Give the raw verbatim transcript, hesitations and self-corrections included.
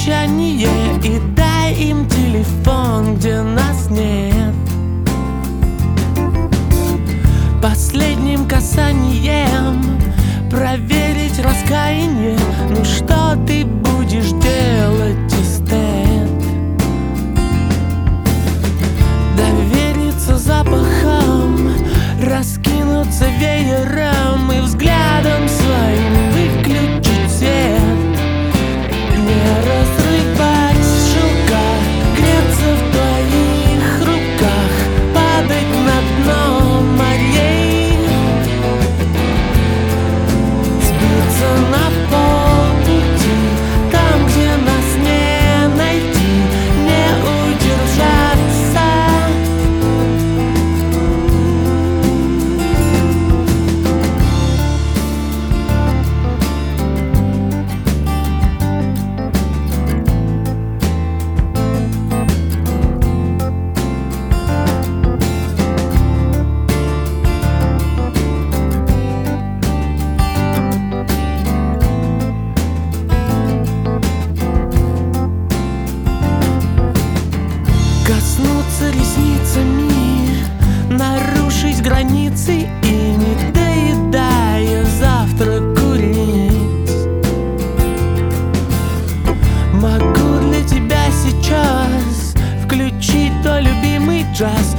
молчание и дай им телефон, где нас нет. Последним касанием проверить раскаяние. Ну что ты будешь делать, эстет? Довериться запахам, раскинуться веером и взглядом своим выключить свет. Не разрывать шелка, греться в твоих руках, падать на дно морей, сбиться на полпути, там, где нас не найти, не удержаться. Коснуться ресницами, нарушить границы и, не доедая, завтра курить. Могу для тебя сейчас включить твой любимый джаз